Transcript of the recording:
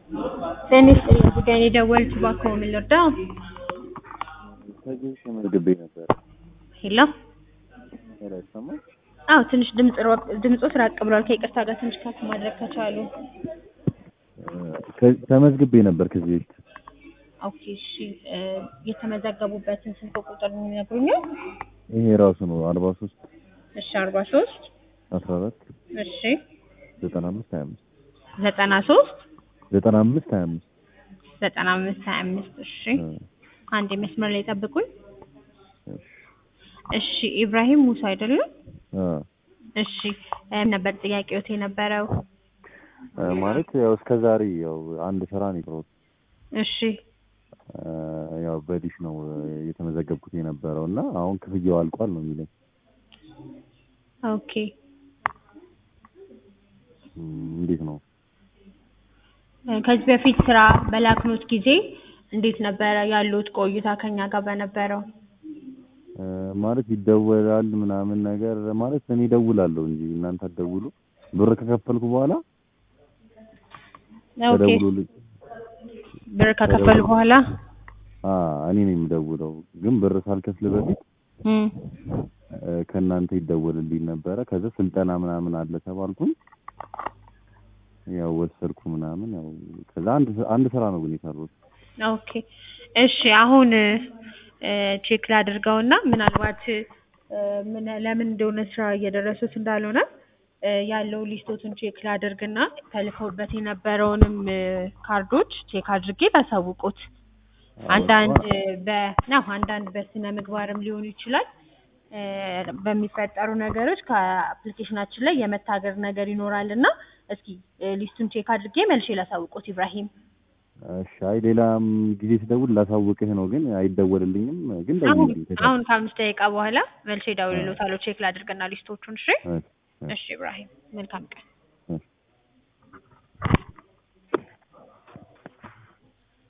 ትንሽ ጉዳይ ነው የደወልኩት እባክዎ ምን ልርዳው? ከዚህ ተመዝግቤ ነበር። ሄሎ አይሰማም? አዎ ትንሽ ድምጾት ራቅ ብሏል። ከይቅርታ ጋር ትንሽ ከፍ ማድረግ ከቻሉ። ተመዝግቤ ነበር ከዚህ በፊት። ኦኬ እሺ የተመዘገቡበትን ስልክ ቁጥር ይነግሩኛል? ይሄ ራሱ ነው 43 እሺ 43 14 እሺ 95 25 93 95 25 95 25 እሺ አንድ መስመር ላይ ጠብቁኝ። እሺ ኢብራሂም ሙሳ አይደለም? እሺ ነበር ጥያቄዎት የነበረው? ማለት ያው እስከዛሬ ያው አንድ ስራ ነው የሰራሁት። እሺ ያው በዲሽ ነው የተመዘገብኩት የነበረውና አሁን ክፍያው አልቋል ነው የሚለኝ። ኦኬ እንዴት ነው? ከዚህ በፊት ስራ በላክኖት ጊዜ እንዴት ነበር ያሉት ቆይታ ከኛ ጋር በነበረው? ማለት ይደወላል ምናምን ነገር ማለት እኔ እደውላለሁ እንጂ እናንተ አትደውሉ። ብር ከከፈልኩ በኋላ ኦኬ ብር ከከፈሉ በኋላ እኔ ነኝ የምደውለው። ግን ብር ሳልከፍል በፊት ከእናንተ ይደወልልኝ ነበረ። ከዛ ስልጠና ምናምን አለ ተባልኩኝ። ያው ወሰድኩ ምናምን ያው ከዛ አንድ ስራ ነው ግን የሰራሁት። ኦኬ እሺ አሁን ቼክ ላድርገውና ምናልባት ለምን እንደሆነ ስራ እየደረሱት እንዳልሆነ ያለው ሊስቶቱን ቼክ ላድርግና ተልከውበት የነበረውንም ካርዶች ቼክ አድርጌ ታሳውቁት። አንዳንድ በስነ ምግባርም ሊሆኑ ይችላል በሚፈጠሩ ነገሮች ከአፕሊኬሽናችን ላይ የመታገር ነገር ይኖራልና እስኪ ሊስቱን ቼክ አድርጌ መልሼ ላሳውቁት ኢብራሂም። እሺ አይ ሌላም ጊዜ ስደውል ላሳውቅህ ነው ግን አይደወልልኝም። ግን ደውልልኝ። አሁን ከ5 ደቂቃ በኋላ መልሼ እደውልልዎታለሁ ቼክ ላድርግና ሊስቶቹን። እሺ እሺ ኢብራሂም መልካም ቀን።